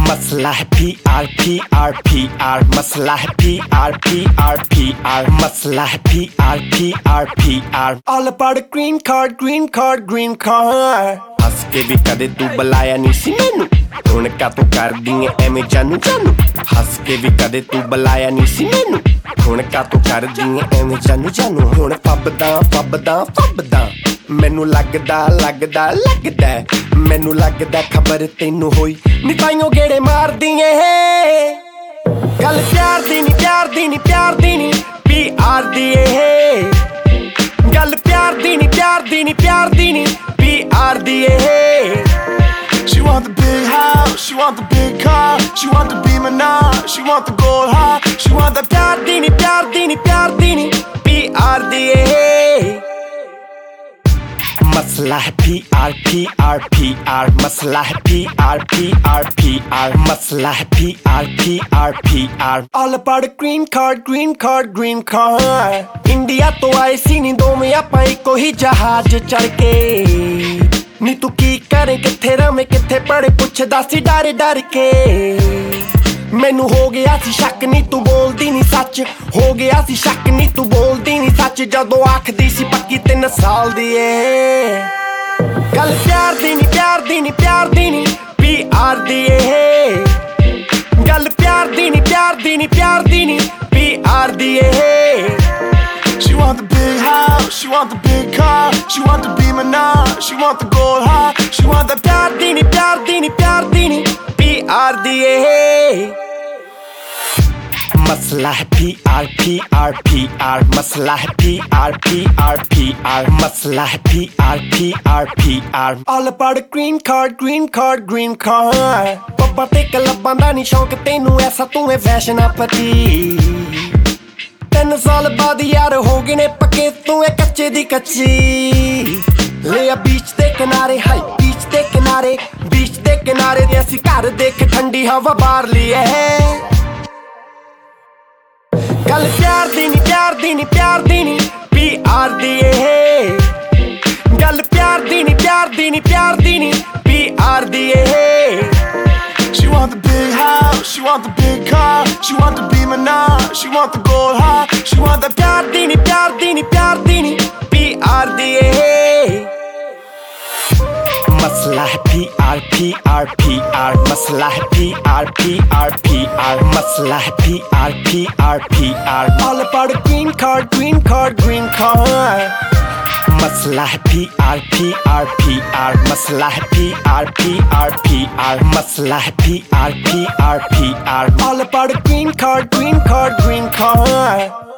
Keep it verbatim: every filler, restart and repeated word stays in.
मसला है P R P R P R मसला है P R P R P R मसला है P R P R P R All about a green card, green card, green card हंस के भी कदे तू बुलाया नहीं सी मैनू हुण का तू कर दी एवें जानू जानू हंस के भी कदे तू बुलाया नहीं सी मैनू हुण का तू कर दी एवें जानू जानू हुण फबदा फबदा फबदा मैनू लगदा लगदा लगदा मैनू लगदा खबर तेनू होई नी ताइयों गेड़े मार दिए गल प्यार दी नी प्यार दी नी प्यार दी नी पी आर दी गल प्यार दी नी प्यार दी नी प्यार दी नी पी आर दी She want the big house, she want the big car, she want the beamer now, she want the gold heart, she want the प्यार दी नी प्यार दी नी प्यार दी नी पी आर दी मसला है P R P R P R मसला है P R P R P R मसला है P R P R P R All about a green card, green card, green card India तो आए सी नी दोवें आपां इक्को ही जहाज चढ़ के नी तू की करे किथे रवें किथे पड़े पुछदा सी डर डर के मैनू हो गया सी शक नी तू बोलदी नी सच हो गया सी शक नी तू बोलदी नी सच जदों आखदी सी पक्की तीन साल दी ए गल प्यार दी नी प्यार दी नी प्यार दी नी पी आर दी गल प्यार दी नी प्यार दी नी प्यार दी नी पी आर दी She want the big house, she want the big car, she want the beamer now, she want the gold heart, she want the प्यार दी नी प्यार दी नी प्यार दी नी पी आर दी मसला है P R P R P R मसला है P R P R P R मसला है P R P R P R All about a green card, green card, green card पब्बां ते क्लब्बां दा नी शौक तैनू ऐसा तू है फैशनापति तीन साल बाद यार हो गए ने पक्के तू है कच्चे दी कच्ची ले बीच दे किनारे हाई बीच दे किनारे बीच दे किनारे दे असी घर देख ठंडी हवा बाहर ली है गल प्यार दी नी प्यार दी नी प्यार दी नी पी आर दी गल प्यार दी नी प्यार दी नी प्यार दी नी पी आर दी She want the big house, she want the big car, she want the beamer now, she want the gold heart, she want the प्यार दी नी प्यार दी नी प्यार दी नी पी आर दी मसला है P R P R P R मसला है P R P R P R मसला है P R P R P R All about a green card, green card, green card मसला है P R P R P R मसला है P R P R P R मसला है P R P R P R All about a green card, green card, green card